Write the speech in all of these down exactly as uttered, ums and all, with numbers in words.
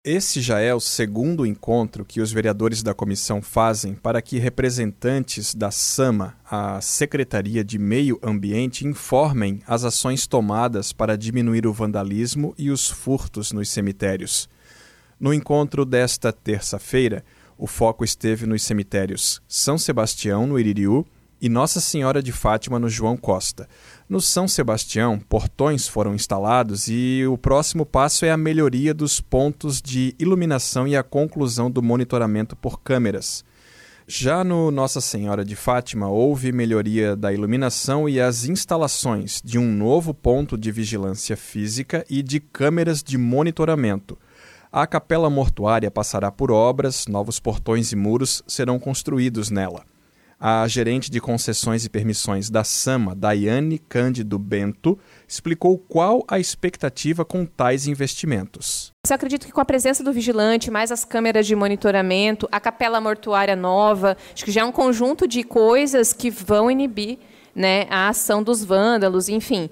Esse já é o segundo encontro que os vereadores da comissão fazem para que representantes da SAMA, a Secretaria de Meio Ambiente, informem as ações tomadas para diminuir o vandalismo e os furtos nos cemitérios. No encontro desta terça-feira, o foco esteve nos cemitérios São Sebastião, no Iririú, e Nossa Senhora de Fátima, no João Costa. No São Sebastião, portões foram instalados e o próximo passo é a melhoria dos pontos de iluminação e a conclusão do monitoramento por câmeras. Já no Nossa Senhora de Fátima, houve melhoria da iluminação e as instalações de um novo ponto de vigilância física e de câmeras de monitoramento. A capela mortuária passará por obras, novos portões e muros serão construídos nela. A gerente de concessões e permissões da SAMA, Daiane Cândido Bento, explicou qual a expectativa com tais investimentos. Eu acredito que com a presença do vigilante, mais as câmeras de monitoramento, a capela mortuária nova, acho que já é um conjunto de coisas que vão inibir, né, a ação dos vândalos, enfim.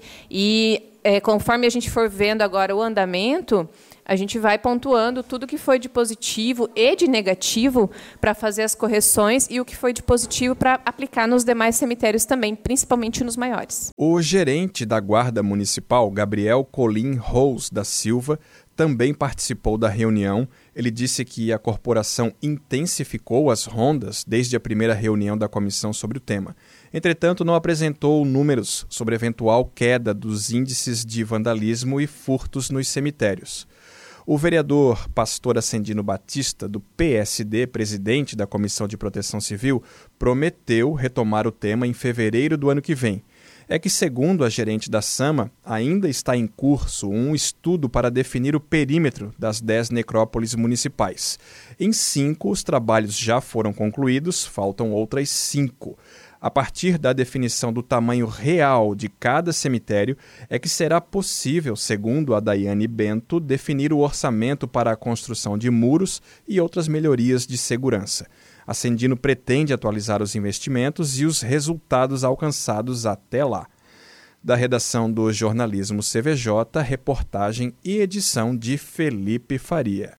E é, conforme a gente for vendo agora o andamento, a gente vai pontuando tudo que foi de positivo e de negativo para fazer as correções e o que foi de positivo para aplicar nos demais cemitérios também, principalmente nos maiores. O gerente da Guarda Municipal, Gabriel Colim Rose da Silva, também participou da reunião. Ele disse que a corporação intensificou as rondas desde a primeira reunião da comissão sobre o tema. Entretanto, não apresentou números sobre eventual queda dos índices de vandalismo e furtos nos cemitérios. O vereador Pastor Ascendino Batista, do P S D, presidente da Comissão de Proteção Civil, prometeu retomar o tema em fevereiro do ano que vem. É que, segundo a gerente da SAMA, ainda está em curso um estudo para definir o perímetro das dez necrópolis municipais. Em cinco, os trabalhos já foram concluídos, faltam outras cinco. A partir da definição do tamanho real de cada cemitério, é que será possível, segundo a Daiane Bento, definir o orçamento para a construção de muros e outras melhorias de segurança. Ascendino pretende atualizar os investimentos e os resultados alcançados até lá. Da redação do Jornalismo C V J, reportagem e edição de Felipe Faria.